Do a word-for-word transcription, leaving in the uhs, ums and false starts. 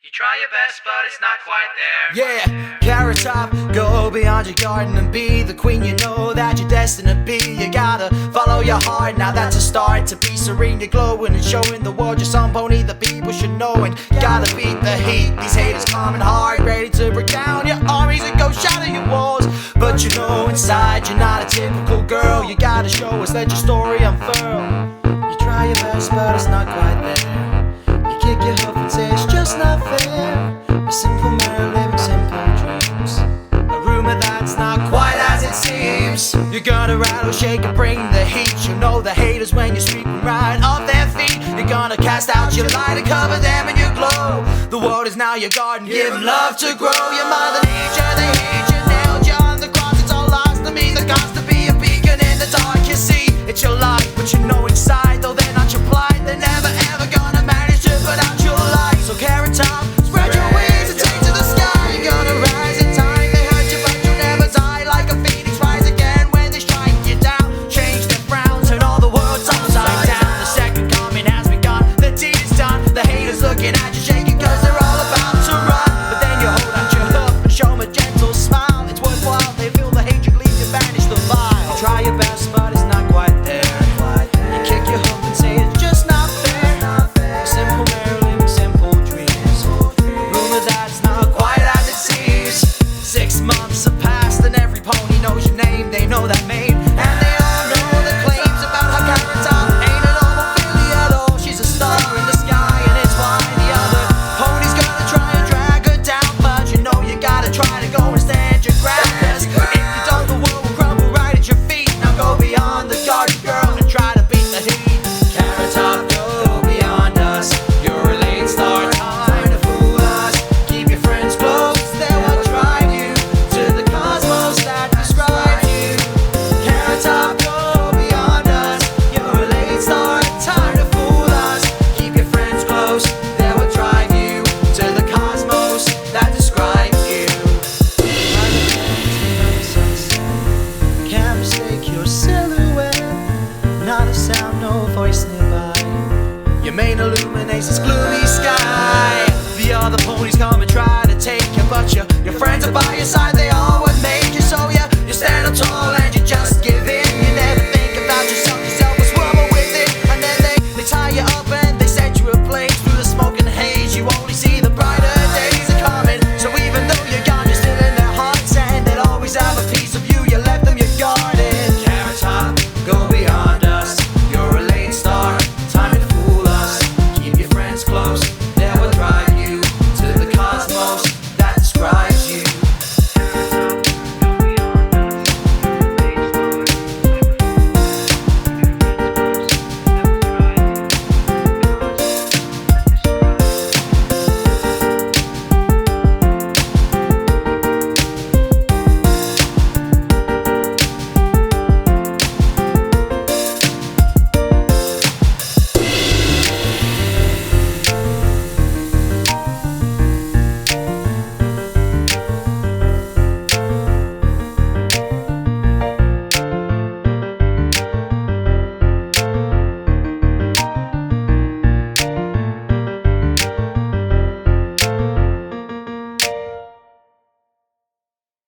You try your best, but it's not quite there. Yeah, carrot top, go beyond your garden and be the queen you know that you're destined to be. You gotta follow your heart, now that's a start to be serene. You're glowing and showing the world you're some pony the people should know. And you gotta beat the heat, these haters coming hard, ready to break down your armies and go shatter your walls. But you know inside you're not a typical girl. You gotta show us, let your story unfurl. You try your best, but it's not quite there. You kick your hoof and say it's just not fair. A simple man living simple dreams, a rumor that's not quite as it seems. You're gonna rattle, shake and bring the heat. You know the haters when you're sweeping right off their feet. You're gonna cast out your light and cover them in your glow. The world is now your garden, give love to grow. Your mother nature, they hate you, nailed you on the cross. It's all lost to me, the cost to be a beacon in the dark. You see, it's your life, but you know inside though they're not your plight, they never